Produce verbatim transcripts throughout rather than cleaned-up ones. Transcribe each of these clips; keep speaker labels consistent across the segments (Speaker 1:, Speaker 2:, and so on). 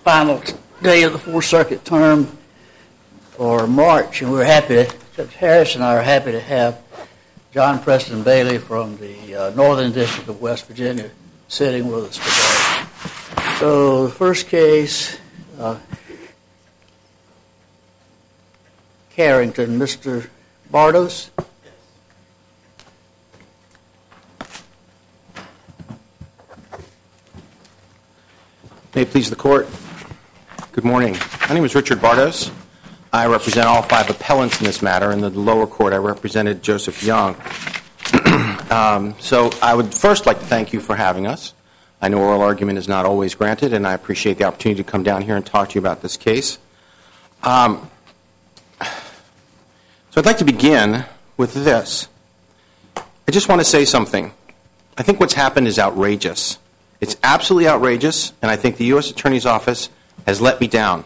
Speaker 1: final day of the Fourth Circuit term for March, and we're happy to, Judge Harris and I are happy to have John Preston Bailey from the uh, Northern District of West Virginia sitting with us today. So the first case, uh, Carrington, Mister Bardos.
Speaker 2: May it please the Court. Good morning. My name is Richard Bardos. I represent all five appellants in this matter. In the lower court, I represented Joseph Young. um, so I would first like to thank you for having us. I know oral argument is not always granted, and I appreciate the opportunity to come down here and talk to you about this case. Um, so I'd like to begin with this. I just want to say something. I think what's happened is outrageous. It's absolutely outrageous, and I think the U S Attorney's Office has let me down.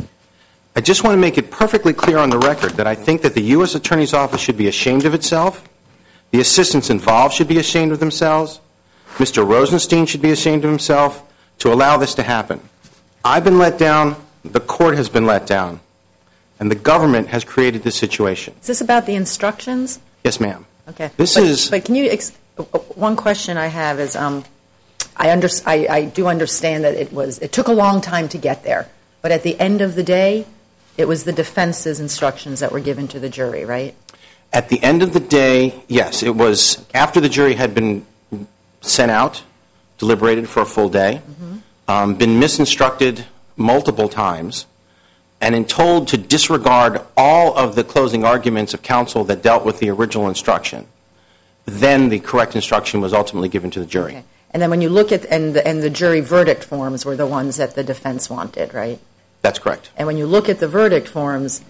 Speaker 2: I just want to make it perfectly clear on the record that I think that the U S Attorney's Office should be ashamed of itself. The assistants involved should be ashamed of themselves. Mister Rosenstein should be ashamed of himself to allow this to happen. I've been let down. The court has been let down. And the government has created this situation.
Speaker 3: Is this about the instructions?
Speaker 2: Yes, ma'am.
Speaker 3: Okay.
Speaker 2: This
Speaker 3: but,
Speaker 2: is...
Speaker 3: But can you... Ex- one question I have is... Um, I, under, I, I do understand that it was it took a long time to get there, but at the end of the day, it was the defense's instructions that were given to the jury, right?
Speaker 2: At the end of the day, yes. It was after the jury had been sent out, deliberated for a full day, mm-hmm. um, been misinstructed multiple times, and in told to disregard all of the closing arguments of counsel that dealt with the original instruction. Then the correct instruction was ultimately given to the jury.
Speaker 3: Okay. And then when you look at, and the, and the jury verdict forms were the ones that the defense wanted, right?
Speaker 2: That's correct.
Speaker 3: And when you look at the verdict forms,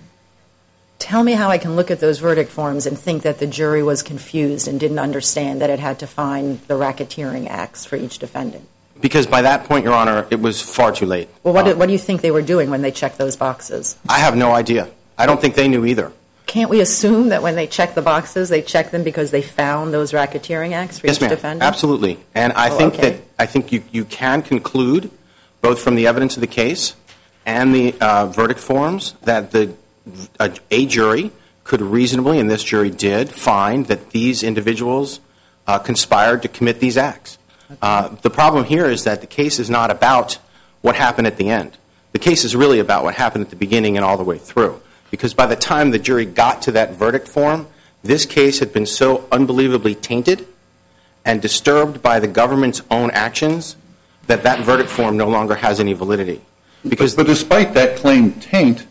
Speaker 3: tell me how I can look at those verdict forms and think that the jury was confused and didn't understand that it had to find the racketeering acts for each defendant.
Speaker 2: Because by that point, Your Honor, it was far too late.
Speaker 3: Well, what,
Speaker 2: um,
Speaker 3: do, what do you think they were doing when they checked those boxes?
Speaker 2: I have no idea. I don't think they knew either.
Speaker 3: Can't we assume that when they check the boxes, they check them because they found those racketeering acts for
Speaker 2: yes,
Speaker 3: each
Speaker 2: ma'am.
Speaker 3: defendant?
Speaker 2: Absolutely. And I
Speaker 3: oh,
Speaker 2: think
Speaker 3: okay.
Speaker 2: that I think you, you can conclude, both from the evidence of the case and the uh, verdict forms, that the a, a jury could reasonably, and this jury did, find that these individuals uh, conspired to commit these acts. Okay. Uh, the problem here is that the case is not about what happened at the end. The case is really about what happened at the beginning and all the way through. Because by the time the jury got to that verdict form, this case had been so unbelievably tainted and disturbed by the government's own actions that that verdict form no longer has any validity. Because
Speaker 4: but, but despite that claimed taint,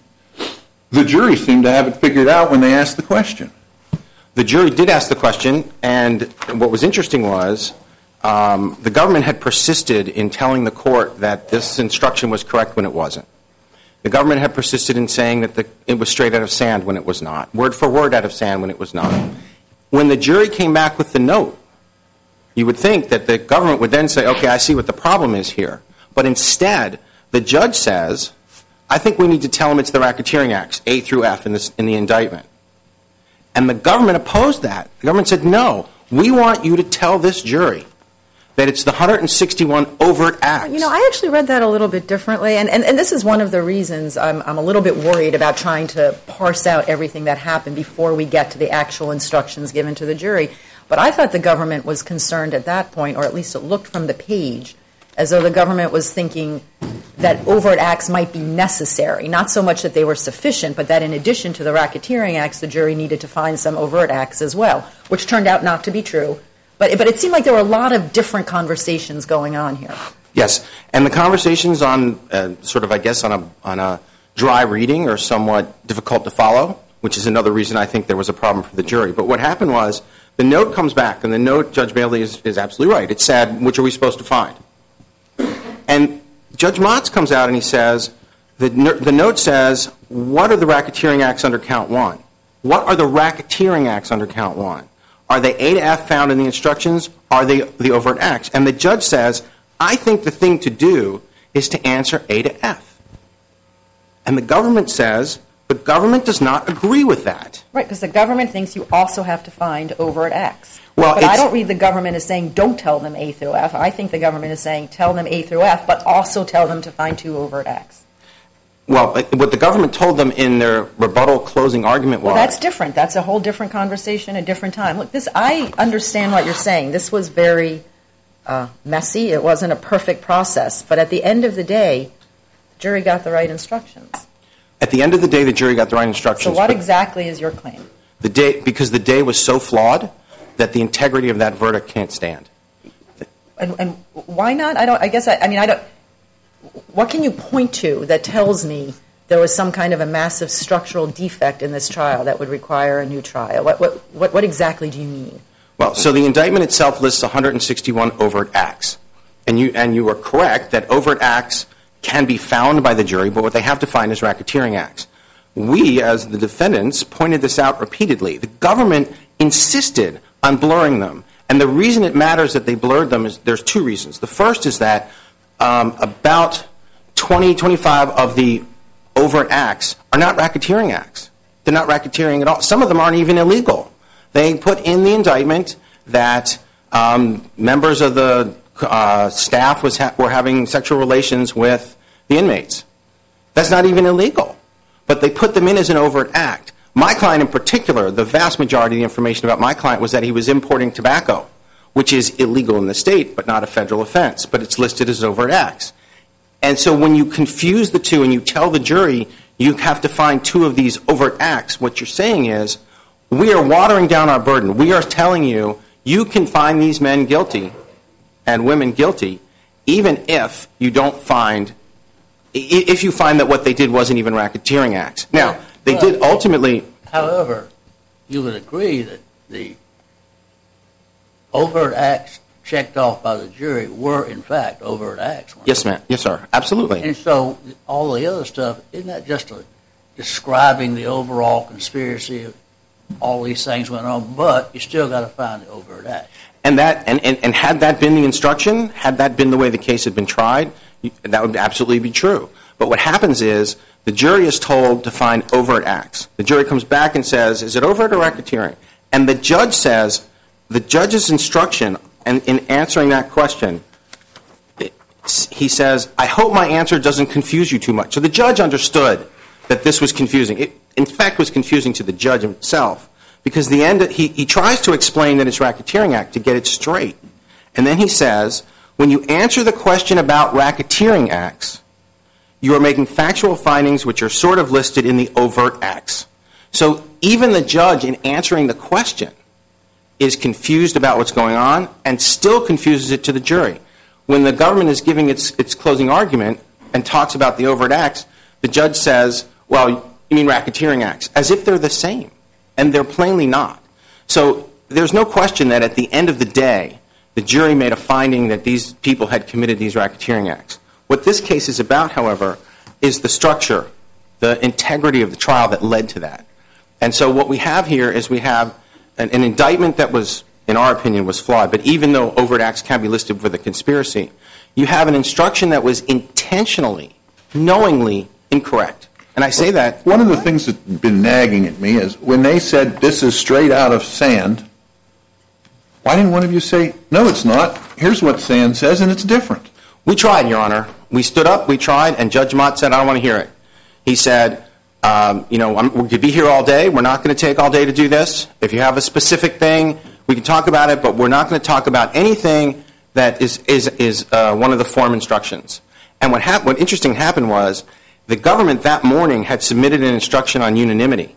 Speaker 4: the jury seemed to have it figured out when they asked the question.
Speaker 2: The jury did ask the question, and what was interesting was um, the government had persisted in telling the court that this instruction was correct when it wasn't. The government had persisted in saying that the, it was straight out of sand when it was not, word for word out of sand when it was not. When the jury came back with the note, you would think that the government would then say, okay, I see what the problem is here. But instead, the judge says, I think we need to tell them it's the racketeering acts, A through F in, this, in the indictment. And the government opposed that. The government said, no, we want you to tell this jury that it's the one hundred sixty-one overt acts.
Speaker 3: You know, I actually read that a little bit differently, and, and, and this is one of the reasons I'm, I'm a little bit worried about trying to parse out everything that happened before we get to the actual instructions given to the jury. But I thought the government was concerned at that point, or at least it looked from the page, as though the government was thinking that overt acts might be necessary, not so much that they were sufficient, but that in addition to the racketeering acts, the jury needed to find some overt acts as well, which turned out not to be true. But, but it seemed like there were a lot of different conversations going on here.
Speaker 2: Yes, and the conversations on uh, sort of, I guess, on a on a dry reading are somewhat difficult to follow, which is another reason I think there was a problem for the jury. But what happened was the note comes back, and the note, Judge Bailey is, is absolutely right. It said, which are we supposed to find? And Judge Motz comes out and he says, the, the note says, what are the racketeering acts under count one? What are the racketeering acts under count one? Are they A to F found in the instructions? Are they the overt acts? And the judge says, I think the thing to do is to answer A to F. And the government says, the government does not agree with that.
Speaker 3: Right. Right, because the government thinks you also have to find overt acts.
Speaker 2: Well,
Speaker 3: but I
Speaker 2: it's-
Speaker 3: don't read the government as saying don't tell them A through F. I think the government is saying tell them A through F, but also tell them to find two overt acts.
Speaker 2: Well, what the government told them in their rebuttal closing argument was...
Speaker 3: Well, that's different. That's a whole different conversation, a different time. Look, this, I understand what you're saying. This was very uh, messy. It wasn't a perfect process. But at the end of the day, the jury got the right instructions.
Speaker 2: At the end of the day, the jury got the right instructions.
Speaker 3: So what
Speaker 2: but
Speaker 3: exactly is your claim?
Speaker 2: The day, because the day was so flawed that the integrity of that verdict can't stand.
Speaker 3: And, and why not? I don't. I guess I, I mean I don't. What can you point to that tells me there was some kind of a massive structural defect in this trial that would require a new trial? What what what, what exactly do you mean?
Speaker 2: Well, so the indictment itself lists one hundred sixty-one overt acts, and you and you are correct that overt acts can be found by the jury, but what they have to find is racketeering acts. We, as the defendants, pointed this out repeatedly. The government insisted on blurring them, and the reason it matters that they blurred them is there's two reasons. The first is that um, about twenty, twenty-five of the overt acts are not racketeering acts. They're not racketeering at all. Some of them aren't even illegal. They put in the indictment that um, members of the uh, staff was ha- were having sexual relations with the inmates. That's not even illegal. But they put them in as an overt act. My client in particular, the vast majority of the information about my client was that he was importing tobacco, which is illegal in the state but not a federal offense, but it's listed as overt acts. And so when you confuse the two and you tell the jury you have to find two of these overt acts, what you're saying is we are watering down our burden. We are telling you you can find these men guilty and women guilty even if you don't find if you find that what they did wasn't even racketeering acts. Now, they
Speaker 1: Well,
Speaker 2: did ultimately...
Speaker 1: However, you would agree that the overt acts checked off by the jury were, in fact, overt acts. weren't
Speaker 2: Yes,
Speaker 1: they?
Speaker 2: ma'am. Yes, sir. Absolutely.
Speaker 1: And so all the other stuff, isn't that just a, describing the overall conspiracy of all these things went on, but you still got to find the overt act.
Speaker 2: And that, and, and, and had that been the instruction, had that been the way the case had been tried, that would absolutely be true. But what happens is the jury is told to find overt acts. The jury comes back and says, is it overt or racketeering? And the judge says, the judge's instruction, and in answering that question, he says, I hope my answer doesn't confuse you too much. So the judge understood that this was confusing. It, in fact, was confusing to the judge himself. Because the end, he, he tries to explain that it's racketeering act to get it straight. And then he says, when you answer the question about racketeering acts, you are making factual findings which are sort of listed in the overt acts. So even the judge, in answering the question, is confused about what's going on and still confuses it to the jury. When the government is giving its, its closing argument and talks about the overt acts, the judge says, well, you mean racketeering acts, as if they're the same. And they're plainly not. So there's no question that at the end of the day, the jury made a finding that these people had committed these racketeering acts. What this case is about, however, is the structure, the integrity of the trial that led to that. And so what we have here is we have an, an indictment that was, in our opinion, was flawed. But even though overt acts can be listed for the conspiracy, you have an instruction that was intentionally, knowingly incorrect. And I say that...
Speaker 4: One of the things that's been nagging at me is when they said this is straight out of sand, why didn't one of you say, no, it's not. Here's what sand says, and it's different.
Speaker 2: We tried, Your Honor. We stood up, we tried, and Judge Mott said, I don't want to hear it. He said, um, you know, I'm, we could be here all day. We're not going to take all day to do this. If you have a specific thing, we can talk about it, but we're not going to talk about anything that is, is, is uh, one of the form instructions. And what, hap- what interesting happened was the government that morning had submitted an instruction on unanimity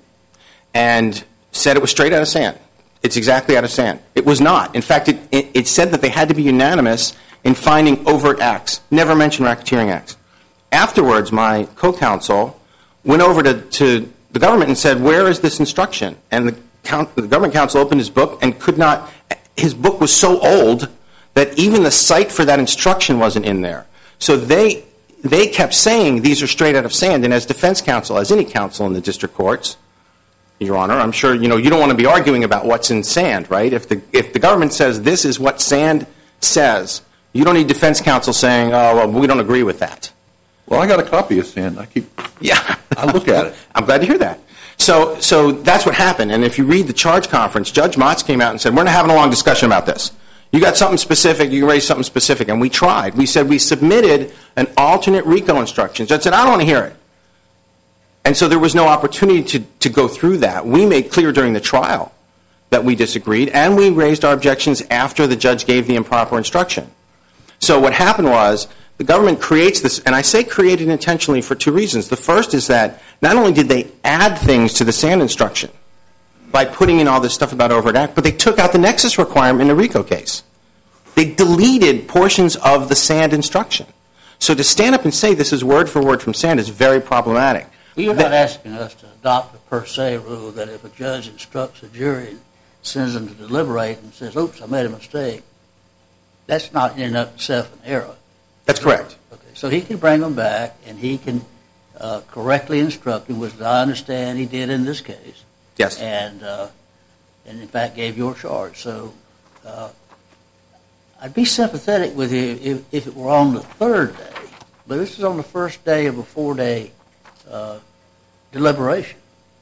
Speaker 2: and said it was straight out of sand. It's exactly out of sand. It was not. In fact, it, it, it said that they had to be unanimous in finding overt acts, never mentioned racketeering acts. Afterwards, my co-counsel went over to, to the government and said, where is this instruction? And the, count, the government counsel opened his book and could not, his book was so old that even the cite for that instruction wasn't in there. So they, they kept saying these are straight out of sand. And as defense counsel, as any counsel in the district courts, Your Honor, I'm sure you know you don't want to be arguing about what's in sand, right? If the if the government says this is what sand says, you don't need defense counsel saying, oh, well, we don't agree with that.
Speaker 4: Well, I got a copy of sand. I keep
Speaker 2: Yeah.
Speaker 4: I look at it.
Speaker 2: I'm glad to hear that. So, so that's what happened. And if you read the charge conference, Judge Motz came out and said, we're not having a long discussion about this. You got something specific, you can raise something specific. And we tried. We said we submitted an alternate RICO instruction. Judge said, I don't want to hear it. And so there was no opportunity to, to go through that. We made clear during the trial that we disagreed, and we raised our objections after the judge gave the improper instruction. So what happened was the government creates this, and I say created intentionally for two reasons. The first is that not only did they add things to the SAND instruction by putting in all this stuff about overt act, but they took out the nexus requirement in the RICO case. They deleted portions of the SAND instruction. So to stand up and say this is word for word from SAND is very problematic.
Speaker 1: Well, you're not asking us to adopt a per se rule that if a judge instructs a jury and sends them to deliberate and says, oops, I made a mistake, that's not in and of itself an error.
Speaker 2: That's correct.
Speaker 1: Okay, so he can bring them back and he can uh, correctly instruct them, which I understand he did in this case.
Speaker 2: Yes.
Speaker 1: And, uh, and in fact, gave your charge. So uh, I'd be sympathetic with you if, if it were on the third day, but this is on the first day of a four-day uh, deliberation.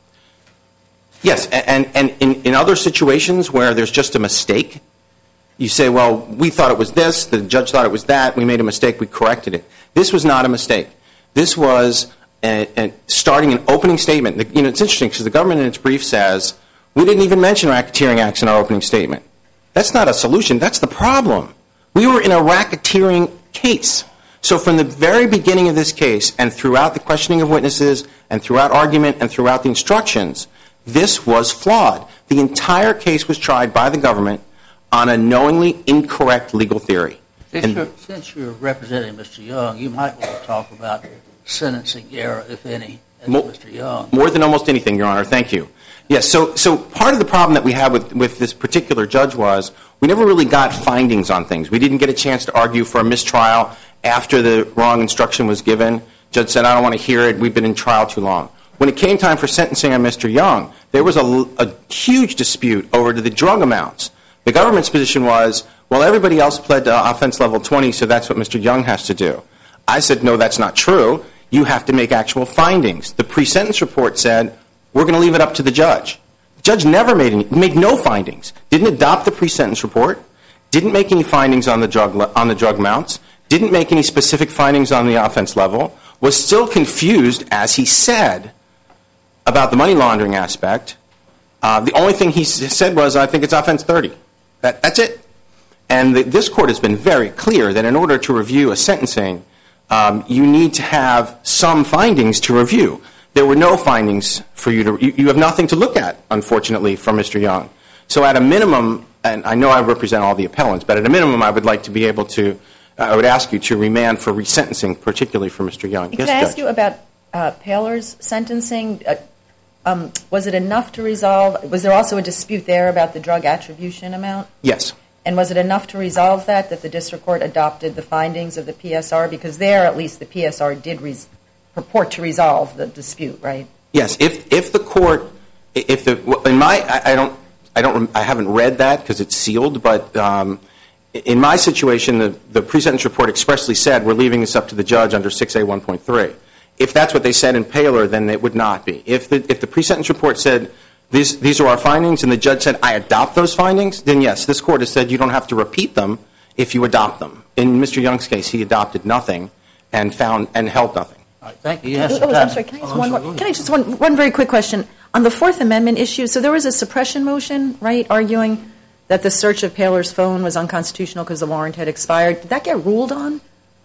Speaker 2: Yes, and, and in, in other situations where there's just a mistake, you say, well, we thought it was this, the judge thought it was that, we made a mistake, we corrected it. This was not a mistake. This was a, a starting an opening statement. You know, it's interesting because the government in its brief says, we didn't even mention racketeering acts in our opening statement. That's not a solution, that's the problem. We were in a racketeering case. So from the very beginning of this case and throughout the questioning of witnesses and throughout argument and throughout the instructions, this was flawed. The entire case was tried by the government on a knowingly incorrect legal theory.
Speaker 1: Since, you're, since you're representing Mister Young, you might want to talk about sentencing error, if any, as
Speaker 2: Mo-
Speaker 1: Mister Young.
Speaker 2: More than almost anything, Your Honor. Thank you. Yes, so, so part of the problem that we had with, with this particular judge was we never really got findings on things. We didn't get a chance to argue for a mistrial after the wrong instruction was given. Judge said, I don't want to hear it. We've been in trial too long. When it came time for sentencing on Mister Young, there was a, a huge dispute over to the drug amounts. The government's position was, well, everybody else pled to offense level twenty, so that's what Mister Young has to do. I said, no, that's not true. You have to make actual findings. The pre-sentence report said, we're going to leave it up to the judge. The judge never made any, made no findings, didn't adopt the pre-sentence report, didn't make any findings on the drug, on the drug amounts, didn't make any specific findings on the offense level, was still confused, as he said, about the money laundering aspect. Uh, the only thing he s- said was, I think it's offense thirty. That, that's it. And the, this court has been very clear that in order to review a sentencing, um, you need to have some findings to review. There were no findings for you to, you, you have nothing to look at, unfortunately, from Mister Young. So at a minimum, and I know I represent all the appellants, but at a minimum I would like to be able to, uh, I would ask you to remand for resentencing, particularly for Mister Young.
Speaker 3: Can
Speaker 2: Yes,
Speaker 3: I ask
Speaker 2: Judge?
Speaker 3: you about uh, Paylor's sentencing? Uh, um, was it enough to resolve? Was there also a dispute there about the drug attribution amount?
Speaker 2: Yes.
Speaker 3: And was it enough to resolve that, that the district court adopted the findings of the P S R? Because there, at least, the P S R did res- purport to resolve the dispute, right?
Speaker 2: Yes. If if the court, if the in my I, I don't I don't I haven't read that because it's sealed, but um, in my situation, the the pre-sentence report expressly said we're leaving this up to the judge under six A one point three. If that's what they said in Paylor, then it would not be. If the if the pre-sentence report said these these are our findings, and the judge said I adopt those findings, then yes, this court has said you don't have to repeat them if you adopt them. In Mister Young's case, he adopted nothing and found and held nothing.
Speaker 1: All right, thank you. Yes,
Speaker 3: Oh, I'm sorry. Can I just
Speaker 1: oh,
Speaker 3: one
Speaker 1: sorry,
Speaker 3: more?
Speaker 1: go
Speaker 3: Can I
Speaker 1: ahead.
Speaker 3: just one one very quick question on the Fourth Amendment issue? So there was a suppression motion, right, arguing that the search of Paylor's phone was unconstitutional because the warrant had expired. Did that get ruled on?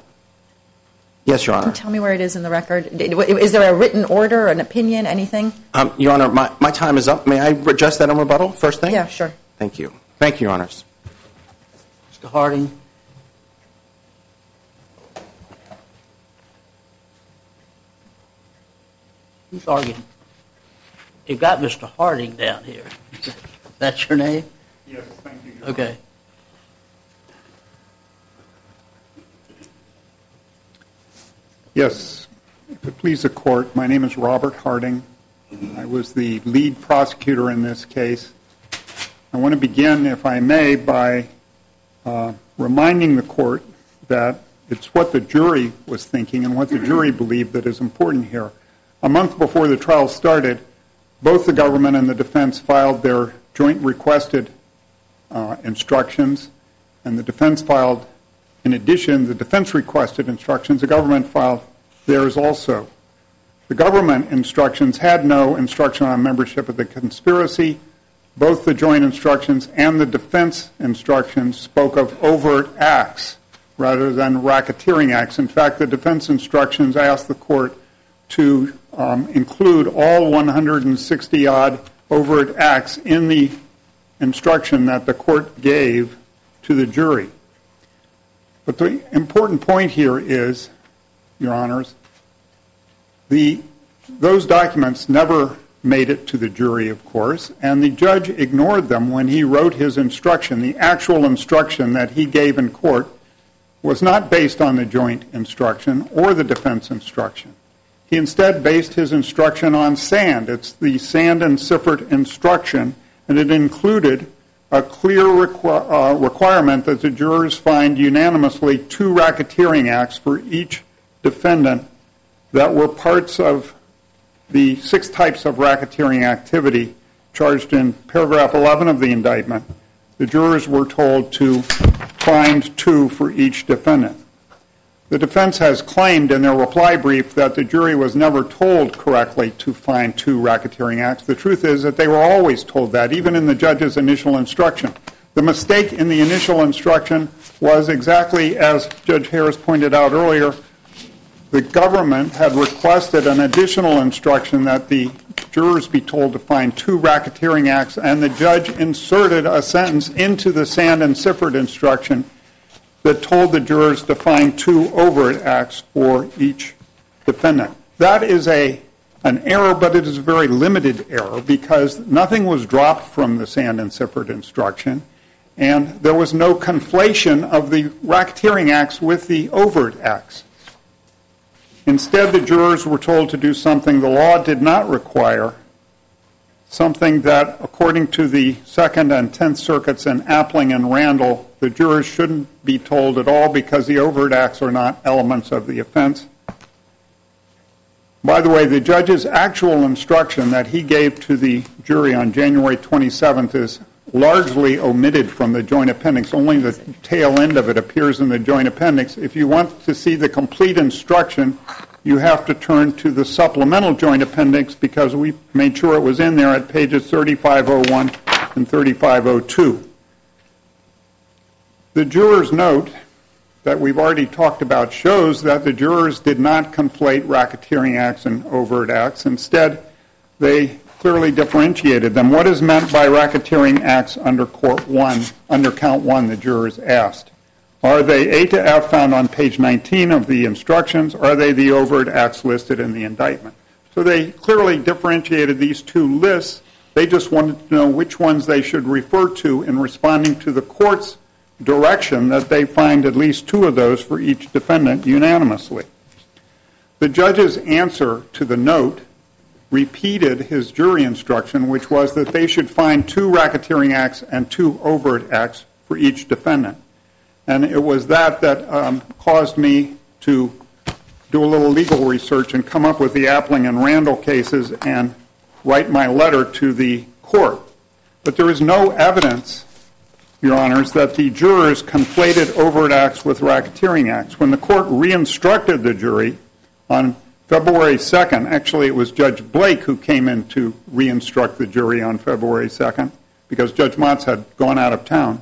Speaker 2: Yes, Your
Speaker 3: Can
Speaker 2: Honor.
Speaker 3: you tell me where it is in the record? Is there a written order, an opinion, anything?
Speaker 2: Um, Your Honor, my, my time is up. May I address that on rebuttal first thing?
Speaker 3: Yeah, sure.
Speaker 2: Thank you. Thank you, Your Honors.
Speaker 1: Mister Harding. Who's arguing? You've got Mister Harding down here. That's your name?
Speaker 5: Yes, thank you.
Speaker 1: Okay.
Speaker 5: Yes, if it please the court, my name is Robert Harding. I was the lead prosecutor in this case. I want to begin, if I may, by uh, reminding the court that it's what the jury was thinking and what the jury believed that is important here. A month before the trial started, both the government and the defense filed their joint requested uh, instructions, and the defense filed, in addition, the defense requested instructions. The government filed theirs also. The government instructions had no instruction on membership of the conspiracy. Both the joint instructions and the defense instructions spoke of overt acts rather than racketeering acts. In fact, the defense instructions asked the court to um, include all one hundred sixty odd overt acts in the instruction that the court gave to the jury. But the important point here is, Your Honors, the those documents never made it to the jury, of course, and the judge ignored them when he wrote his instruction. The actual instruction that he gave in court was not based on the joint instruction or the defense instruction. He instead based his instruction on Sand. It's the Sand and Siffert instruction, and it included a clear requ- uh, requirement that the jurors find unanimously two racketeering acts for each defendant that were parts of the six types of racketeering activity charged in paragraph eleven of the indictment. The jurors were told to find two for each defendant. The defense has claimed in their reply brief that the jury was never told correctly to find two racketeering acts. The truth is that they were always told that, even in the judge's initial instruction. The mistake in the initial instruction was exactly as Judge Harris pointed out earlier. The government had requested an additional instruction that the jurors be told to find two racketeering acts, and the judge inserted a sentence into the Sand and Siffert instruction that told the jurors to find two overt acts for each defendant. That is a an error, but it is a very limited error because nothing was dropped from the Sand and Siffert instruction, and there was no conflation of the racketeering acts with the overt acts. Instead, the jurors were told to do something the law did not require, something that, according to the Second and Tenth Circuits in Appling and Randall, the jurors shouldn't be told at all because the overt acts are not elements of the offense. By the way, the judge's actual instruction that he gave to the jury on January twenty-seventh is largely omitted from the joint appendix. Only the tail end of it appears in the joint appendix. If you want to see the complete instruction, you have to turn to the supplemental joint appendix because we made sure it was in there at pages thirty-five oh one and thirty-five oh two. The juror's note that we've already talked about shows that the jurors did not conflate racketeering acts and overt acts. Instead, they clearly differentiated them. What is meant by racketeering acts under court one, under count one, the jurors asked? Are they A to F found on page nineteen of the instructions? Or are they the overt acts listed in the indictment? So they clearly differentiated these two lists. They just wanted to know which ones they should refer to in responding to the court's direction that they find at least two of those for each defendant unanimously. The judge's answer to the note repeated his jury instruction, which was that they should find two racketeering acts and two overt acts for each defendant. And it was that that um, caused me to do a little legal research and come up with the Appling and Randall cases and write my letter to the court. But there is no evidence, Your Honors, that the jurors conflated overt acts with racketeering acts. When the court re-instructed the jury on February second, actually it was Judge Blake who came in to re-instruct the jury on February second because Judge Motz had gone out of town.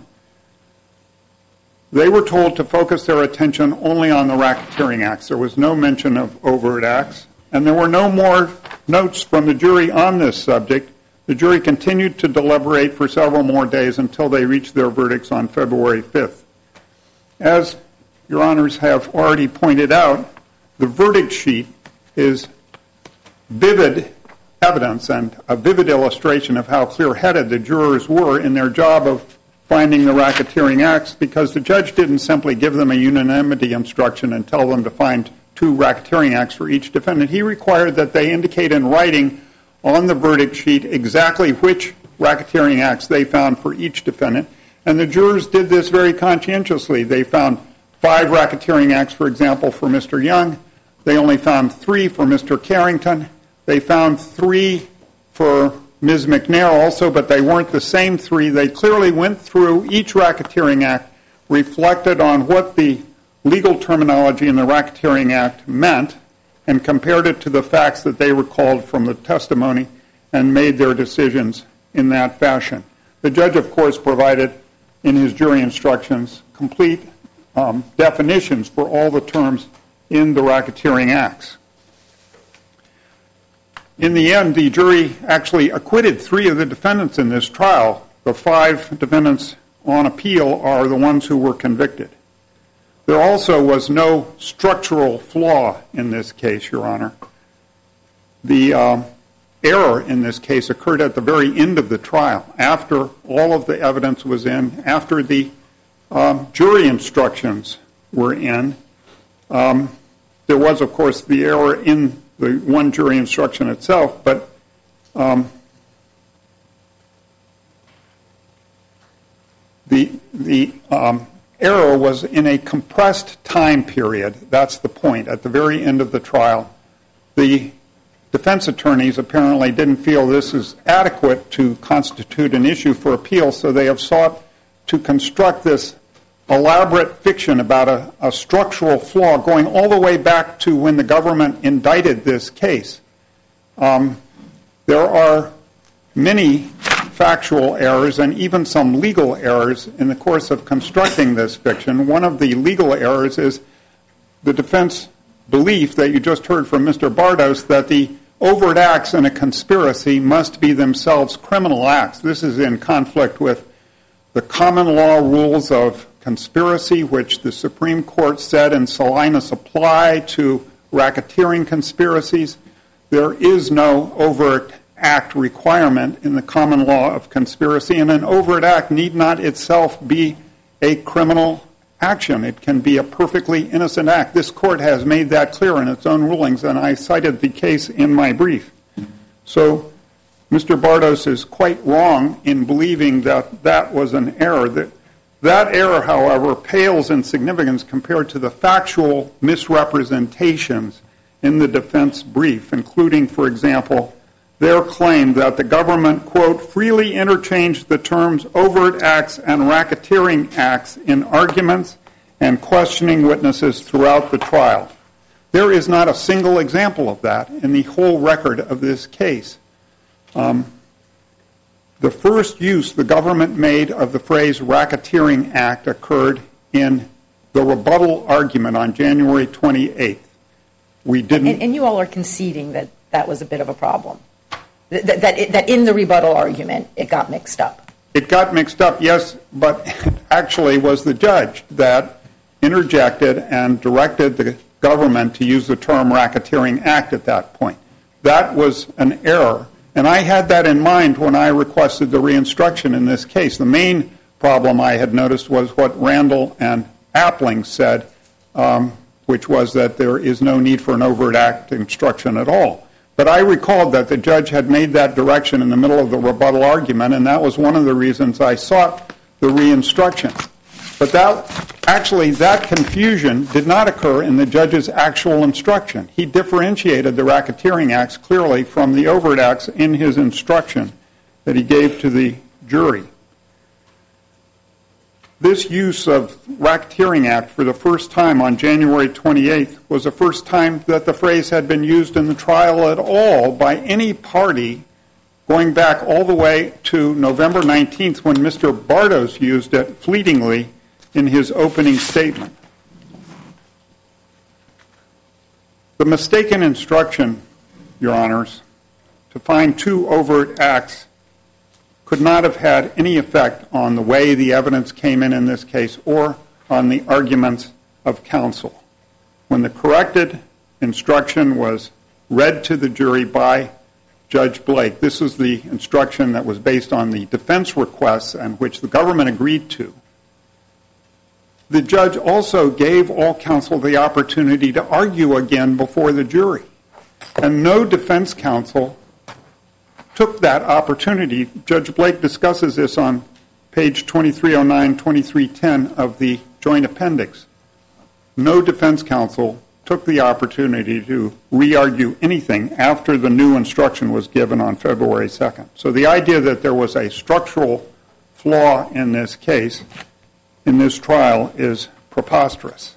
Speaker 5: They were told to focus their attention only on the racketeering acts. There was no mention of overt acts, and there were no more notes from the jury on this subject. The jury continued to deliberate for several more days until they reached their verdicts on February fifth. As Your Honors have already pointed out, the verdict sheet is vivid evidence and a vivid illustration of how clear-headed the jurors were in their job of finding the racketeering acts, because the judge didn't simply give them a unanimity instruction and tell them to find two racketeering acts for each defendant. He required that they indicate in writing on the verdict sheet exactly which racketeering acts they found for each defendant, and the jurors did this very conscientiously. They found five racketeering acts, for example, for Mister Young. They only found three for Mister Carrington. They found three for Miz McNair also, but they weren't the same three. They clearly went through each Racketeering Act, reflected on what the legal terminology in the Racketeering Act meant, and compared it to the facts that they recalled from the testimony and made their decisions in that fashion. The judge, of course, provided in his jury instructions complete um, definitions for all the terms in the Racketeering Acts. In the end, the jury actually acquitted three of the defendants in this trial. The five defendants on appeal are the ones who were convicted. There also was no structural flaw in this case, Your Honor. The uh, error in this case occurred at the very end of the trial, after all of the evidence was in, after the um, jury instructions were in. Um, there was, of course, the error in the one jury instruction itself, but um, the the um, error was in a compressed time period. That's the point. At the very end of the trial, the defense attorneys apparently didn't feel this is adequate to constitute an issue for appeal, so they have sought to construct this elaborate fiction about a, a structural flaw going all the way back to when the government indicted this case. Um, there are many factual errors and even some legal errors in the course of constructing this fiction. One of the legal errors is the defense belief that you just heard from Mister Bardos that the overt acts in a conspiracy must be themselves criminal acts. This is in conflict with the common law rules of conspiracy, which the Supreme Court said in Salinas apply to racketeering conspiracies. There is no overt act requirement in the common law of conspiracy, and an overt act need not itself be a criminal action. It can be a perfectly innocent act. This court has made that clear in its own rulings, and I cited the case in my brief. So Mister Bardos is quite wrong in believing that that was an error. That, that error, however, pales in significance compared to the factual misrepresentations in the defense brief, including, for example, their claim that the government, quote, freely interchanged the terms overt acts and racketeering acts in arguments and questioning witnesses throughout the trial. There is not a single example of that in the whole record of this case. Um, the first use the government made of the phrase racketeering act occurred in the rebuttal argument on January twenty-eighth. We didn't...
Speaker 3: And, and you all are conceding that that was a bit of a problem. That, that, it, that in the rebuttal argument, it got mixed up.
Speaker 5: It got mixed up, yes, but actually was the judge that interjected and directed the government to use the term racketeering act at that point. That was an error, and I had that in mind when I requested the re-instruction in this case. The main problem I had noticed was what Randall and Appling said, um, which was that there is no need for an overt act instruction at all. But I recalled that the judge had made that direction in the middle of the rebuttal argument, and that was one of the reasons I sought the re-instruction. But that, actually, that confusion did not occur in the judge's actual instruction. He differentiated the racketeering acts clearly from the overt acts in his instruction that he gave to the jury. This use of racketeering act for the first time on January twenty-eighth was the first time that the phrase had been used in the trial at all by any party going back all the way to November nineteenth when Mister Bardos used it fleetingly in his opening statement. The mistaken instruction, Your Honors, to find two overt acts could not have had any effect on the way the evidence came in in this case or on the arguments of counsel. When the corrected instruction was read to the jury by Judge Blake, this is the instruction that was based on the defense requests and which the government agreed to. The judge also gave all counsel the opportunity to argue again before the jury. And no defense counsel took that opportunity. Judge Blake discusses this on page twenty-three oh nine, twenty-three ten of the joint appendix. No defense counsel took the opportunity to re-argue anything after the new instruction was given on February second. So the idea that there was a structural flaw in this case, in this trial, is preposterous.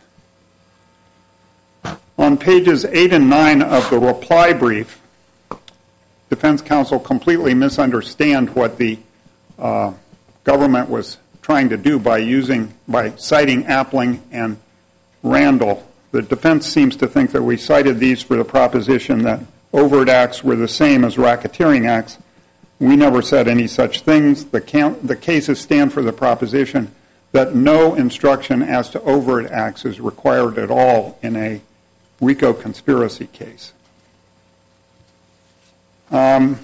Speaker 5: On pages eight and nine of the reply brief, defense counsel completely misunderstand what the uh, government was trying to do by using, by citing Appling and Randall. The defense seems to think that we cited these for the proposition that overt acts were the same as racketeering acts. We never said any such things. The, count, the cases stand for the proposition that no instruction as to overt acts is required at all in a RICO conspiracy case. Um,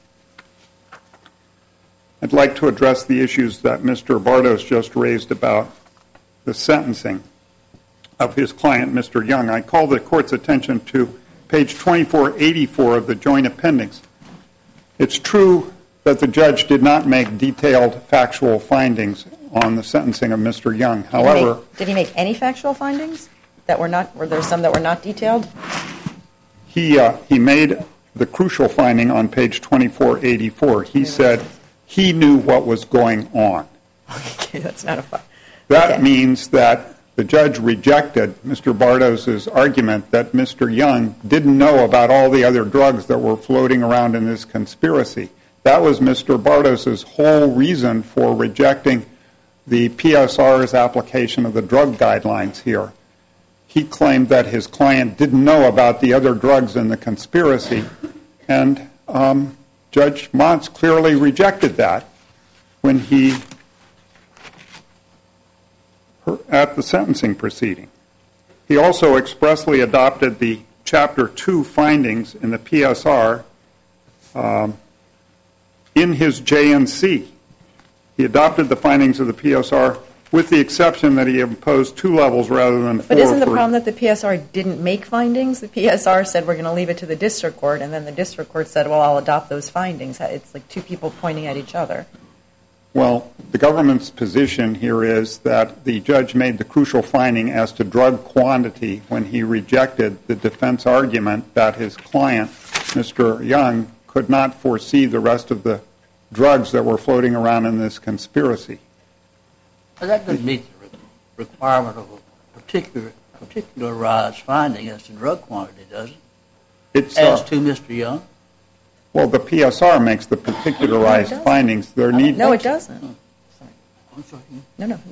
Speaker 5: I'd like to address the issues that Mister Bartos just raised about the sentencing of his client, Mister Young. I call the court's attention to page twenty-four eighty-four of the joint appendix. It's true that the judge did not make detailed factual findings on the sentencing of Mister Young. However,
Speaker 3: did he make, did he make any factual findings that were not? Were there some that were not detailed?
Speaker 5: He uh, he made the crucial finding on page twenty-four eighty-four. He said he knew what was going on.
Speaker 3: Okay, that's not a fact.
Speaker 5: That
Speaker 3: okay.
Speaker 5: means that the judge rejected Mister Bartos's argument that Mister Young didn't know about all the other drugs that were floating around in this conspiracy. That was Mister Bartos's whole reason for rejecting the P S R's application of the drug guidelines here. He claimed that his client didn't know about the other drugs in the conspiracy, and um, Judge Motz clearly rejected that when he, at the sentencing proceeding. He also expressly adopted the Chapter two findings in the P S R um, in his J N C. He adopted the findings of the P S R with the exception that he imposed two levels rather than four.
Speaker 3: But isn't the
Speaker 5: for,
Speaker 3: problem that the P S R didn't make findings? The P S R said we're going to leave it to the district court, and then the district court said, well, I'll adopt those findings. It's like two people pointing at each other.
Speaker 5: Well, the government's position here is that the judge made the crucial finding as to drug quantity when he rejected the defense argument that his client, Mister Young, could not foresee the rest of the drugs that were floating around in this conspiracy.
Speaker 1: But that doesn't meet the re- requirement of a particular, particularized finding as to drug quantity, does it?
Speaker 5: It's,
Speaker 1: as
Speaker 5: uh,
Speaker 1: to Mister Young?
Speaker 5: Well, the P S R makes the particularized
Speaker 3: No,
Speaker 5: findings. There need
Speaker 3: No, it doesn't.
Speaker 1: I'm sorry.
Speaker 3: No, no.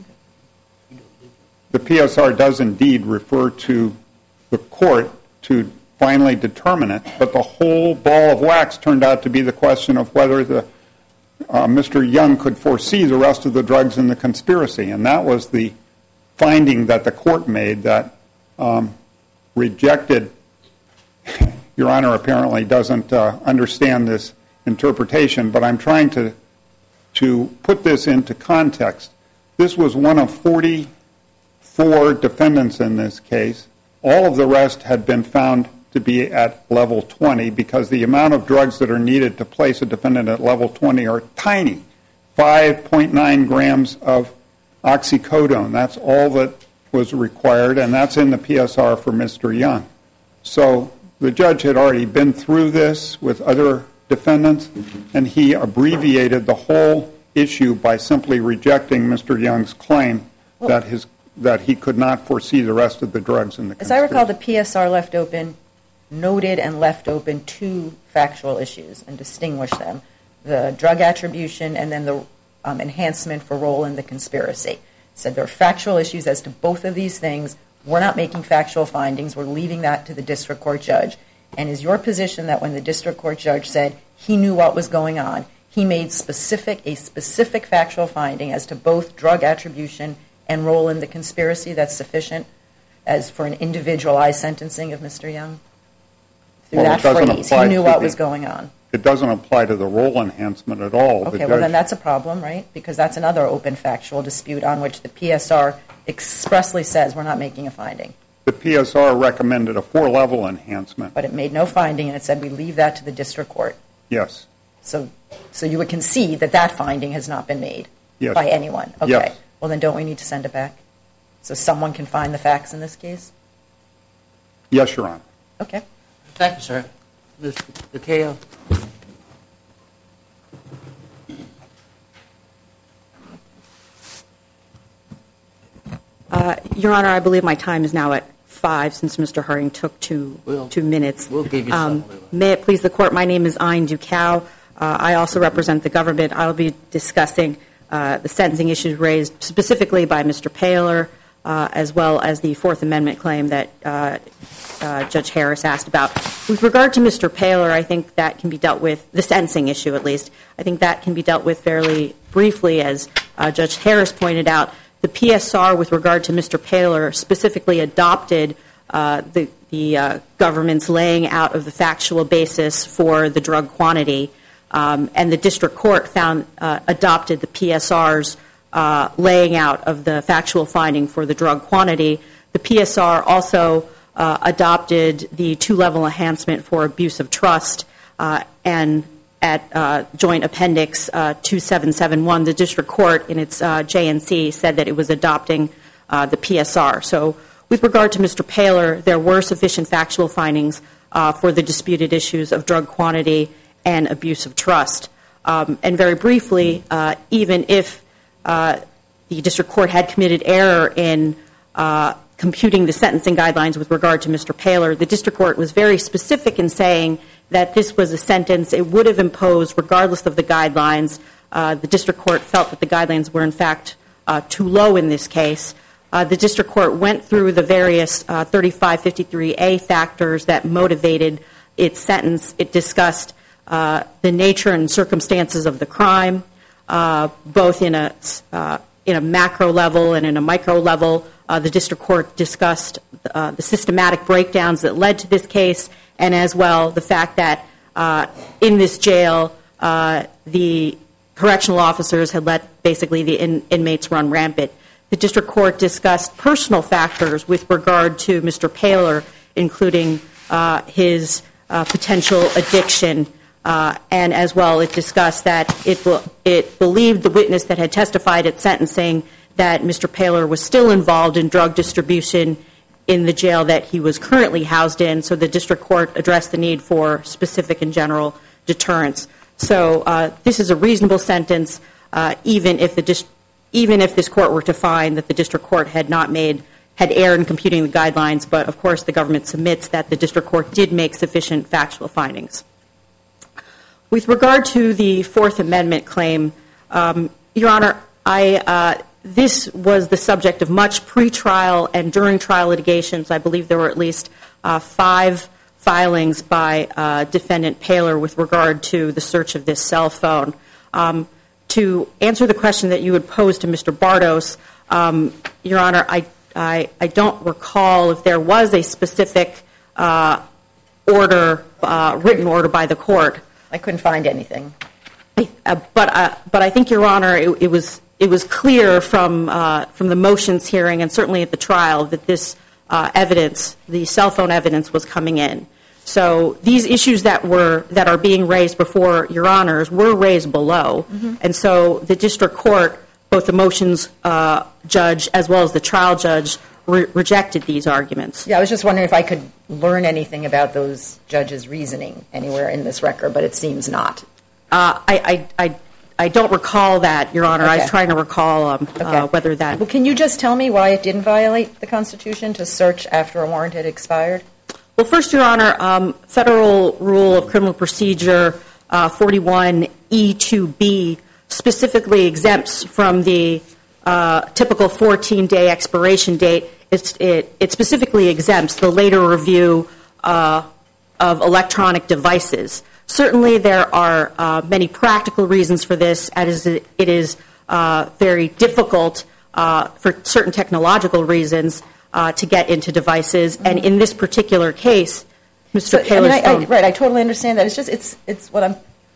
Speaker 5: The P S R does indeed refer to the court to finally determine it, but the whole ball of wax turned out to be the question of whether the uh, Mister Young could foresee the rest of the drugs in the conspiracy, and that was the finding that the court made that um, rejected. Your Honor apparently doesn't uh, understand this interpretation, but I'm trying to to put this into context. This was one of forty-four defendants in this case. All of the rest had been found to be at level twenty because the amount of drugs that are needed to place a defendant at level twenty are tiny, five point nine grams of oxycodone. That's all that was required, and that's in the P S R for Mister Young. So the judge had already been through this with other defendants, and he abbreviated the whole issue by simply rejecting Mister Young's claim well, that his that he could not foresee the rest of the drugs in the conspiracy.
Speaker 3: As I recall, the P S R left open, noted and left open two factual issues and distinguished them, the drug attribution and then the um, enhancement for role in the conspiracy. It said there are factual issues as to both of these things. We're not making factual findings. We're leaving that to the district court judge. And is your position that when the district court judge said he knew what was going on, he made specific a specific factual finding as to both drug attribution and role in the conspiracy that's sufficient as for an individualized sentencing of Mister Young? Through
Speaker 5: well,
Speaker 3: that phrase, he knew what the, was going on.
Speaker 5: It doesn't apply to the role enhancement at all.
Speaker 3: Okay,
Speaker 5: the
Speaker 3: well
Speaker 5: judge,
Speaker 3: then that's a problem, right? Because that's another open factual dispute on which the P S R expressly says we're not making a finding.
Speaker 5: The P S R recommended a four-level enhancement.
Speaker 3: But it made no finding, and it said we leave that to the district court.
Speaker 5: Yes.
Speaker 3: So so you would concede that that finding has not been made
Speaker 5: yes.
Speaker 3: by anyone? Okay.
Speaker 5: Yes.
Speaker 3: Well, then don't we need to send it back so someone can find the facts in this case?
Speaker 5: Yes, Your Honor.
Speaker 3: Okay.
Speaker 1: Thank you, sir. Mister DeKeo.
Speaker 6: Uh, Your Honor, I believe my time is now at five since Mister Harding took two,
Speaker 1: We'll-
Speaker 6: two minutes.
Speaker 1: we'll give you
Speaker 6: Um,
Speaker 1: some, Leila.
Speaker 6: May it please the Court, my name is Ayn Ducow. Uh, I also represent the government. I'll be discussing uh, the sentencing issues raised specifically by Mister Paler, uh, as well as the Fourth Amendment claim that uh, uh, Judge Harris asked about. With regard to Mister Paler, I think that can be dealt with, the sentencing issue at least, I think that can be dealt with fairly briefly, as uh, Judge Harris pointed out. The P S R with regard to Mister Paler specifically adopted uh, the, the uh, government's laying out of the factual basis for the drug quantity, um, and the district court found uh, adopted the P S R's uh, laying out of the factual finding for the drug quantity. The P S R also uh, adopted the two-level enhancement for abuse of trust, uh, and at uh, Joint Appendix uh, two seven seven one, the district court in its uh, J N C said that it was adopting uh, the P S R. So with regard to Mister Paler, there were sufficient factual findings uh, for the disputed issues of drug quantity and abuse of trust. Um, and very briefly, uh, even if uh, the district court had committed error in uh, computing the sentencing guidelines with regard to Mister Paler, the district court was very specific in saying that this was a sentence it would have imposed regardless of the guidelines. Uh, the district court felt that the guidelines were, in fact, uh, too low in this case. Uh, the district court went through the various uh, thirty-five fifty-three A factors that motivated its sentence. It discussed uh, the nature and circumstances of the crime, uh, both in a, uh, in a macro level and in a micro level. Uh, the district court discussed uh, the systematic breakdowns that led to this case, and as well the fact that uh, in this jail uh, the correctional officers had let basically the in, inmates run rampant. The district court discussed personal factors with regard to Mister Paler, including uh, his uh, potential addiction, uh, and as well it discussed that it, it believed the witness that had testified at sentencing that Mister Paler was still involved in drug distribution in the jail that he was currently housed in, so the district court addressed the need for specific and general deterrence. So uh, this is a reasonable sentence, uh, even if the dis- even if this court were to find that the district court had not made had erred in computing the guidelines. But of course, the government submits that the district court did make sufficient factual findings. With regard to the Fourth Amendment claim, um, Your Honor, I. Uh, This was the subject of much pretrial and during trial litigations. I believe there were at least uh, five filings by uh, Defendant Paler with regard to the search of this cell phone. Um, to answer the question that you had posed to Mister Bardos, um, Your Honor, I, I, I don't recall if there was a specific uh, order, uh, written order by the court.
Speaker 3: I couldn't find anything.
Speaker 6: I, uh, but, uh, but I think, Your Honor, it, it was... It was clear from uh, from the motions hearing and certainly at the trial that this uh, evidence, the cell phone evidence, was coming in. So these issues that were that are being raised before Your Honors were raised below, mm-hmm. and so the district court, both the motions uh, judge as well as the trial judge, re- rejected these arguments.
Speaker 3: Yeah, I was just wondering if I could learn anything about those judges' reasoning anywhere in this record, but it seems not.
Speaker 6: Uh, I. I, I I don't recall that, Your Honor.
Speaker 3: Okay.
Speaker 6: I was trying to recall um,
Speaker 3: okay.
Speaker 6: uh, whether that...
Speaker 3: Well, can you just tell me why it didn't violate the Constitution to search after a warrant had expired?
Speaker 6: Well, first, Your Honor, um, Federal Rule of Criminal Procedure uh, forty-one E two B specifically exempts from the uh, typical fourteen-day expiration date. It's, it, it specifically exempts the later review uh, of electronic devices. Certainly, there are uh, many practical reasons for this, as it is uh, very difficult uh, for certain technological reasons uh, to get into devices. Mm-hmm. And in this particular case, Mister
Speaker 3: So,
Speaker 6: Paler's
Speaker 3: I mean, I,
Speaker 6: phone...
Speaker 3: I, right, I totally understand that. It's just, it's, it's what I'm...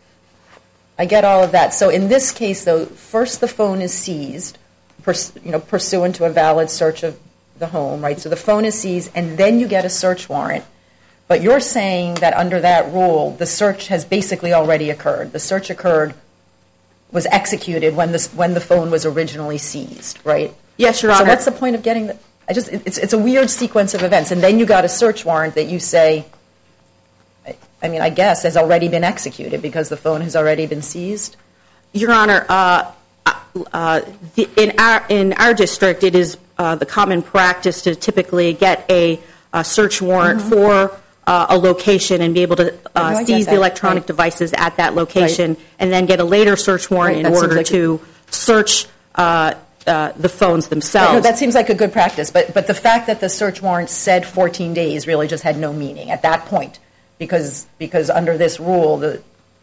Speaker 3: I get all of that. So in this case, though, first the phone is seized, pers- you know, pursuant to a valid search of the home, right? So the phone is seized, and then you get a search warrant. But you're saying that under that rule, the search has basically already occurred. The search occurred, was executed when the, when the phone was originally seized, right?
Speaker 6: Yes, Your Honor.
Speaker 3: So what's the point of getting the... I just it's it's a weird sequence of events, and then you got a search warrant that you say, I, I mean, I guess has already been executed because the phone has already been seized.
Speaker 6: Your Honor, uh, uh, the, in our in our district, it is uh, the common practice to typically get a, a search warrant mm-hmm. for uh, a location and be able to uh,
Speaker 3: no,
Speaker 6: seize the electronic
Speaker 3: right.
Speaker 6: devices at that location,
Speaker 3: right.
Speaker 6: and then get a later search warrant
Speaker 3: right.
Speaker 6: in
Speaker 3: that
Speaker 6: order
Speaker 3: like
Speaker 6: to a- search uh, uh, the phones themselves.
Speaker 3: Right. No, that seems like a good practice, but but the fact that the search warrant said fourteen days really just had no meaning at that point, because because under this rule the.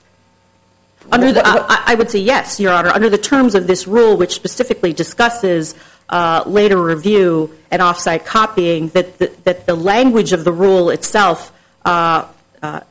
Speaker 6: Under the,
Speaker 3: what, what,
Speaker 6: I, I would say yes, Your Honor. Under the terms of this rule, which specifically discusses uh, later review and off-site copying, that the, that the language of the rule itself, uh, uh,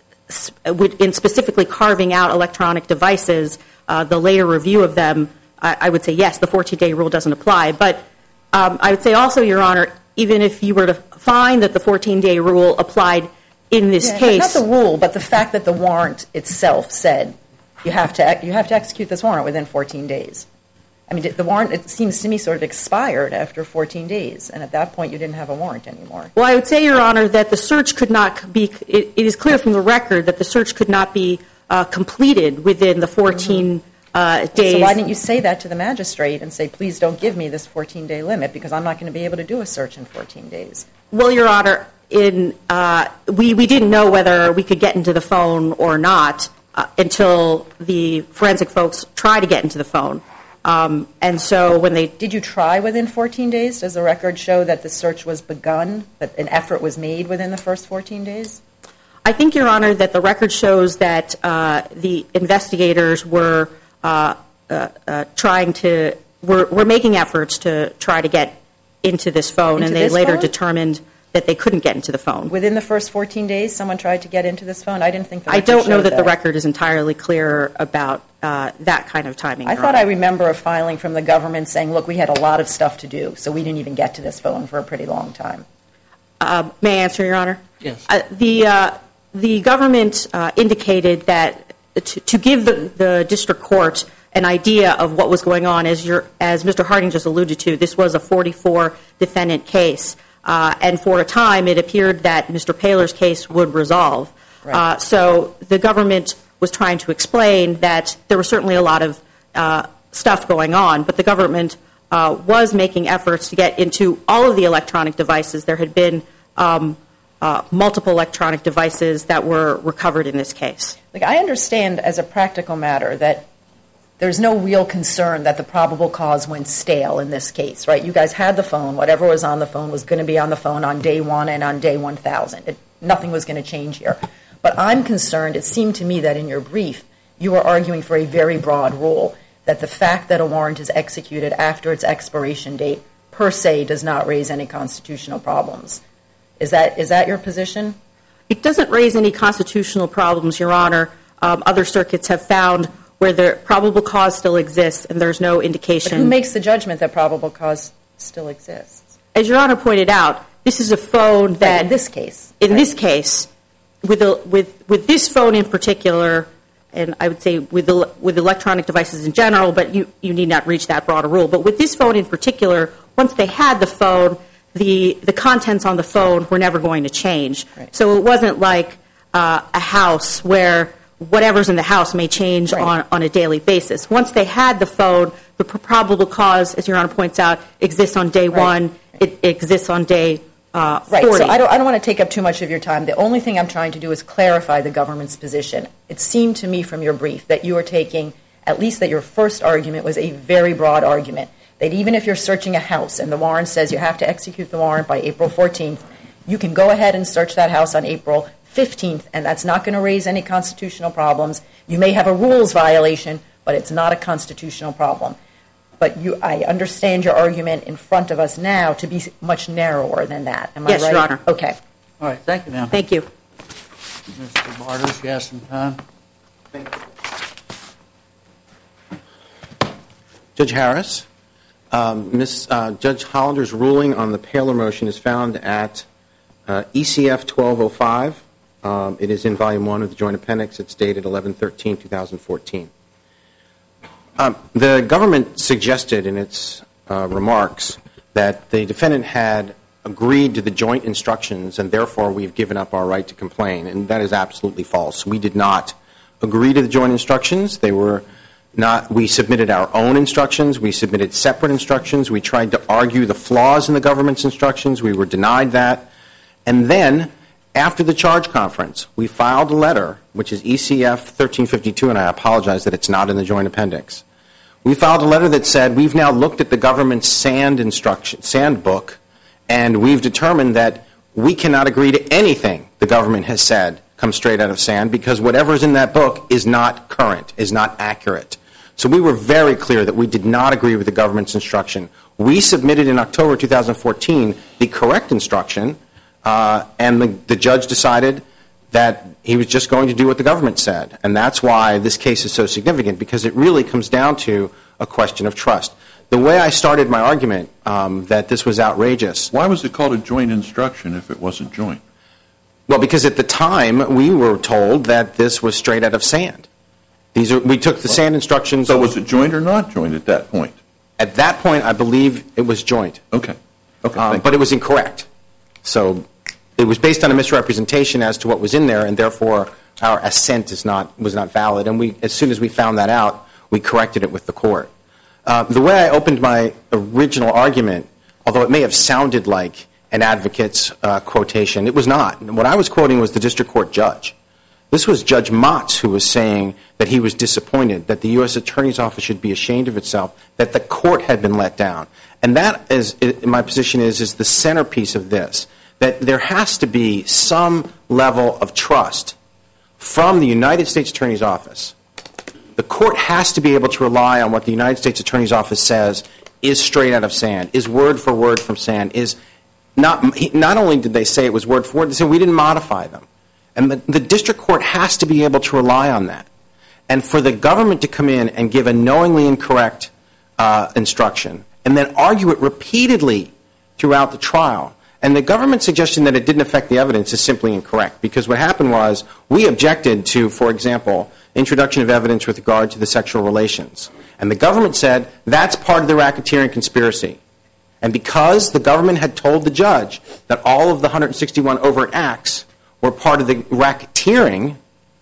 Speaker 6: in specifically carving out electronic devices, uh, the later review of them, I, I would say yes, the fourteen-day rule doesn't apply. But um, I would say also, Your Honor, even if you were to find that the fourteen-day rule applied in this
Speaker 3: yeah,
Speaker 6: case,
Speaker 3: not the rule, but the fact that the warrant itself said. You have to you have to execute this warrant within fourteen days. I mean, the warrant, it seems to me, sort of expired after fourteen days, and at that point you didn't have a warrant anymore.
Speaker 6: Well, I would say, Your Honor, that the search could not be, it, it is clear from the record that the search could not be uh, completed within the fourteen mm-hmm. uh, days.
Speaker 3: So why didn't you say that to the magistrate and say, please don't give me this fourteen-day limit, because I'm not going to be able to do a search in fourteen days?
Speaker 6: Well, Your Honor, in, uh, we, we didn't know whether we could get into the phone or not. Uh, until the forensic folks try to get into the phone. Um, and so when they...
Speaker 3: Did you try within fourteen days? Does the record show that the search was begun, that an effort was made within the first fourteen days?
Speaker 6: I think, Your Honor, that the record shows that uh, the investigators were uh, uh, uh, trying to... Were, were making efforts to try to get into this phone,
Speaker 3: Into
Speaker 6: and they
Speaker 3: this
Speaker 6: later
Speaker 3: phone?
Speaker 6: determined that they couldn't get into the phone.
Speaker 3: Within the first fourteen days, someone tried to get into this phone? I didn't think the
Speaker 6: I
Speaker 3: record
Speaker 6: don't know
Speaker 3: showed
Speaker 6: that, the record is entirely clear about uh, that kind of timing.
Speaker 3: I
Speaker 6: Your
Speaker 3: thought
Speaker 6: Honor.
Speaker 3: I remember a filing from the government saying, look, we had a lot of stuff to do, so we didn't even get to this phone for a pretty long time.
Speaker 6: Uh, may I answer, Your Honor?
Speaker 1: Yes.
Speaker 6: Uh, the, uh, the government uh, indicated that to, to give the, the district court an idea of what was going on, as, your, as Mister Harding just alluded to, this was a forty-four defendant case. Uh, and for a time, it appeared that Mister Paler's case would resolve.
Speaker 3: Right.
Speaker 6: Uh, so the government was trying to explain that there was certainly a lot of uh, stuff going on, but the government uh, was making efforts to get into all of the electronic devices. There had been um, uh, multiple electronic devices that were recovered in this case.
Speaker 3: Like, I understand as a practical matter that there's no real concern that the probable cause went stale in this case, right? You guys had the phone. Whatever was on the phone was going to be on the phone on day one and on day one thousand. It, nothing was going to change here. But I'm concerned, it seemed to me that in your brief, you were arguing for a very broad rule, that the fact that a warrant is executed after its expiration date per se does not raise any constitutional problems. Is that is that your position?
Speaker 6: It doesn't raise any constitutional problems, Your Honor. Um, other circuits have found where the probable cause still exists and there's no indication.
Speaker 3: But who makes the judgment that probable cause still exists?
Speaker 6: As Your Honor pointed out, this is a phone that...
Speaker 3: Right, in this case.
Speaker 6: In
Speaker 3: right.
Speaker 6: this case, with, a, with, with this phone in particular, and I would say with, the, with electronic devices in general, but you, you need not reach that broader rule. But with this phone in particular, once they had the phone, the, the contents on the phone were never going to change.
Speaker 3: Right.
Speaker 6: So it wasn't like uh, a house where whatever's in the house may change
Speaker 3: right.
Speaker 6: on, on a daily basis. Once they had the phone, the probable cause, as Your Honor points out, exists on day
Speaker 3: right.
Speaker 6: one. It, it exists on day uh,
Speaker 3: right.
Speaker 6: forty.
Speaker 3: So I don't, I don't want to take up too much of your time. The only thing I'm trying to do is clarify the government's position. It seemed to me from your brief that you were taking, at least that your first argument was a very broad argument, that even if you're searching a house and the warrant says you have to execute the warrant by April fourteenth, you can go ahead and search that house on April fifteenth, and that's not going to raise any constitutional problems. You may have a rules violation, but it's not a constitutional problem. But you, I understand your argument in front of us now to be much narrower than that. Am
Speaker 6: yes,
Speaker 3: I right?
Speaker 6: Your Honor.
Speaker 3: Okay.
Speaker 1: All right, thank you, ma'am.
Speaker 6: Thank you.
Speaker 1: Mister Barters, you have some time?
Speaker 2: Thank you. Judge Harris, um, Miz Uh, Judge Hollander's ruling on the Paler motion is found at uh, E C F twelve oh five. Um, it is in Volume one of the Joint Appendix. It's dated eleven thirteen twenty fourteen. Um, the government suggested in its uh, remarks that the defendant had agreed to the joint instructions and therefore we've given up our right to complain, and that is absolutely false. We did not agree to the joint instructions. They were not, we submitted our own instructions. We submitted separate instructions. We tried to argue the flaws in the government's instructions. We were denied that. And then, after the charge conference, we filed a letter, which is E C F thirteen fifty-two, and I apologize that it's not in the joint appendix. We filed a letter that said we've now looked at the government's SAND instruction, SAND book, and we've determined that we cannot agree to anything the government has said comes straight out of SAND because whatever's in that book is not current, is not accurate. So we were very clear that we did not agree with the government's instruction. We submitted in October two thousand fourteen the correct instruction, uh, and the, the judge decided that he was just going to do what the government said. And that's why this case is so significant, because it really comes down to a question of trust. The way I started my argument um, that this was outrageous.
Speaker 4: Why was it called a joint instruction if it wasn't joint?
Speaker 2: Well, because at the time we were told that this was straight out of SAND. These are, we took the well, SAND instructions.
Speaker 4: So was it joint or not joint at that point?
Speaker 2: At that point, I believe it was joint.
Speaker 4: Okay. Okay.
Speaker 2: Um, but it was incorrect. So it was based on a misrepresentation as to what was in there, and therefore our assent is not was not valid. And we, as soon as we found that out, we corrected it with the court. Uh, the way I opened my original argument, although it may have sounded like an advocate's uh, quotation, it was not. What I was quoting was the district court judge. This was Judge Motz who was saying that he was disappointed, that the U S Attorney's Office should be ashamed of itself, that the court had been let down. And that, is, my position is, is the centerpiece of this, that there has to be some level of trust from the United States Attorney's Office. The court has to be able to rely on what the United States Attorney's Office says is straight out of SAND, is word for word from SAND, is not, not only did they say it was word for word, they said we didn't modify them. And the, the district court has to be able to rely on that. And for the government to come in and give a knowingly incorrect uh, instruction and then argue it repeatedly throughout the trial, and the government's suggestion that it didn't affect the evidence is simply incorrect, because what happened was we objected to, for example, introduction of evidence with regard to the sexual relations. And the government said that's part of the racketeering conspiracy. And because the government had told the judge that all of the one hundred sixty-one overt acts were part of the racketeering,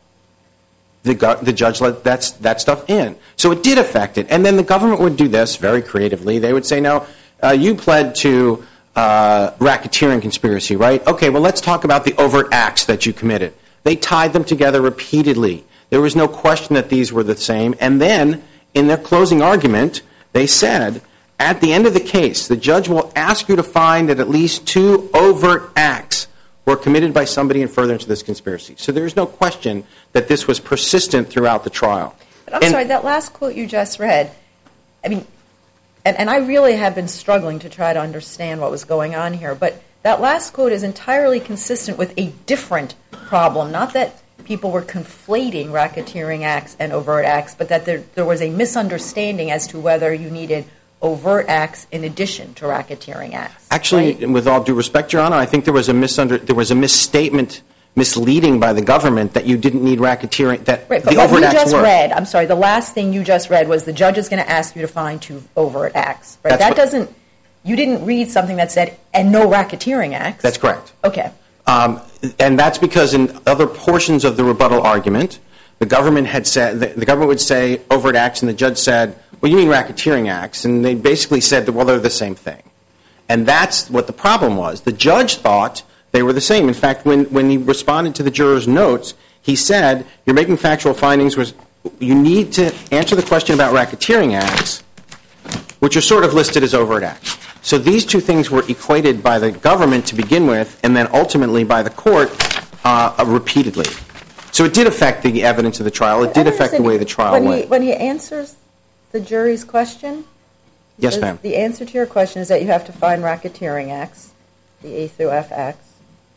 Speaker 2: the, the judge let that, that stuff in. So it did affect it. And then the government would do this very creatively. They would say, no, uh, you pled to uh, racketeering conspiracy, right? Okay, well, let's talk about the overt acts that you committed. They tied them together repeatedly. There was no question that these were the same. And then, in their closing argument, they said, at the end of the case, the judge will ask you to find that at least two overt acts were committed by somebody in furtherance of this conspiracy. So there's no question that this was persistent throughout the trial.
Speaker 3: But I'm and, sorry, that last quote you just read, I mean, and, and I really have been struggling to try to understand what was going on here, but that last quote is entirely consistent with a different problem, not that people were conflating racketeering acts and overt acts, but that there, there was a misunderstanding as to whether you needed overt acts in addition to racketeering acts.
Speaker 2: Actually,
Speaker 3: right?
Speaker 2: With all due respect, Your Honor, I think there was a misunder, there was a misstatement, misleading by the government that you didn't need racketeering. That
Speaker 3: right, but
Speaker 2: the
Speaker 3: what
Speaker 2: overt
Speaker 3: you
Speaker 2: acts
Speaker 3: just
Speaker 2: were.
Speaker 3: read, I'm sorry, the last thing you just read was the judge is going to ask you to find two overt acts. Right?
Speaker 2: That's
Speaker 3: that
Speaker 2: what,
Speaker 3: doesn't. You didn't read something that said and no racketeering acts.
Speaker 2: That's correct.
Speaker 3: Okay.
Speaker 2: Um, and that's because in other portions of the rebuttal argument, the government had said the, the government would say overt acts, and the judge said, well, you mean racketeering acts, and they basically said that, well, they're the same thing. And that's what the problem was. The judge thought they were the same. In fact, when, when he responded to the jurors' notes, he said, you're making factual findings, was you need to answer the question about racketeering acts, which are sort of listed as overt acts. So these two things were equated by the government to begin with, and then ultimately by the court uh, repeatedly. So it did affect the evidence of the trial. It did affect the way the trial
Speaker 3: when
Speaker 2: went.
Speaker 3: He, when he answers the jury's question,
Speaker 2: yes, ma'am.
Speaker 3: The answer to your question is that you have to find racketeering acts, the A through F acts.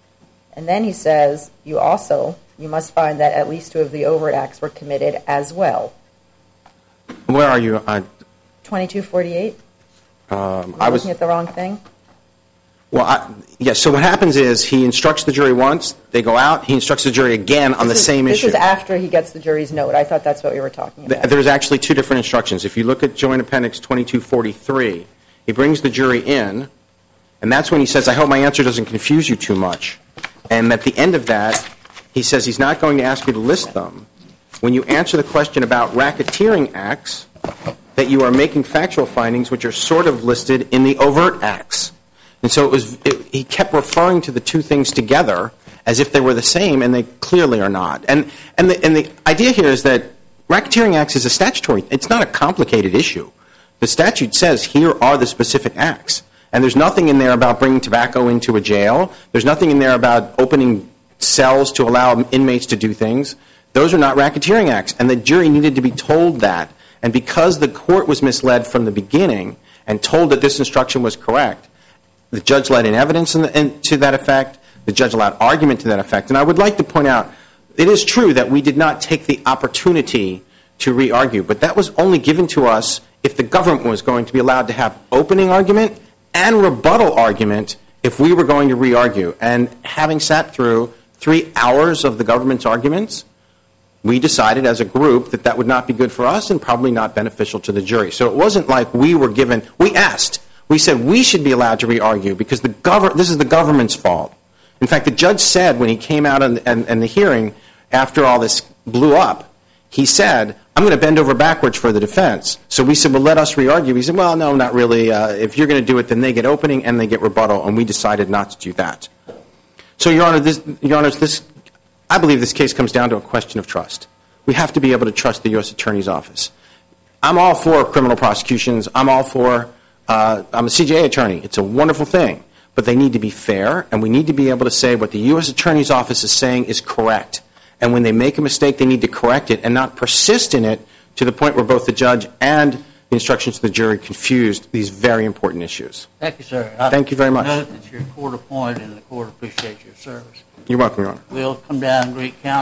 Speaker 3: And then he says you also, you must find that at least two of the overt acts were committed as well.
Speaker 2: Where are you? Uh,
Speaker 3: twenty-two forty-eight?
Speaker 2: Um,
Speaker 3: I
Speaker 2: was
Speaker 3: looking at the wrong thing?
Speaker 2: Well, I, yes, yeah, so what happens is he instructs the jury once, they go out, he instructs the jury again on
Speaker 3: this
Speaker 2: the
Speaker 3: is,
Speaker 2: same
Speaker 3: this
Speaker 2: issue.
Speaker 3: This is after he gets the jury's note. I thought that's what we were talking about.
Speaker 2: There's actually two different instructions. If you look at Joint Appendix twenty-two forty-three, He brings the jury in, and that's when he says, I hope my answer doesn't confuse you too much. And at the end of that, he says he's not going to ask you to list them. When you answer the question about racketeering acts, that you are making factual findings which are sort of listed in the overt acts. And so it was. It, he kept referring to the two things together as if they were the same, and they clearly are not. And and the, and the idea here is that racketeering acts is a statutory. It's not a complicated issue. The statute says here are the specific acts. And there's nothing in there about bringing tobacco into a jail. There's nothing in there about opening cells to allow inmates to do things. Those are not racketeering acts. And the jury needed to be told that. And because the court was misled from the beginning and told that this instruction was correct, the judge let in evidence in the, in, to that effect. The judge allowed argument to that effect. And I would like to point out, it is true that we did not take the opportunity to re-argue, but that was only given to us if the government was going to be allowed to have opening argument and rebuttal argument if we were going to re-argue. And having sat through three hours of the government's arguments, we decided as a group that that would not be good for us and probably not beneficial to the jury. So it wasn't like we were given, we asked, we said we should be allowed to re-argue because the gov- this is the government's fault. In fact, the judge said when he came out in, in, in the hearing after all this blew up, he said, I'm going to bend over backwards for the defense. So we said, well, let us re-argue. He said, well, no, not really. Uh, if you're going to do it, then they get opening and they get rebuttal, and we decided not to do that. So, Your Honor, this, Your Honor, this, I believe this case comes down to a question of trust. We have to be able to trust the U S Attorney's Office. I'm all for criminal prosecutions. I'm all for, uh, I'm a C J A attorney. It's a wonderful thing. But they need to be fair, and we need to be able to say what the U S Attorney's Office is saying is correct. And when they make a mistake, they need to correct it and not persist in it to the point where both the judge and the instructions to the jury confused these very important issues.
Speaker 1: Thank you, sir. I
Speaker 2: Thank you very much.
Speaker 1: note that you're court appointed and the court appreciates your service.
Speaker 2: You're welcome, Your Honor.
Speaker 1: We'll come down and greet counsel.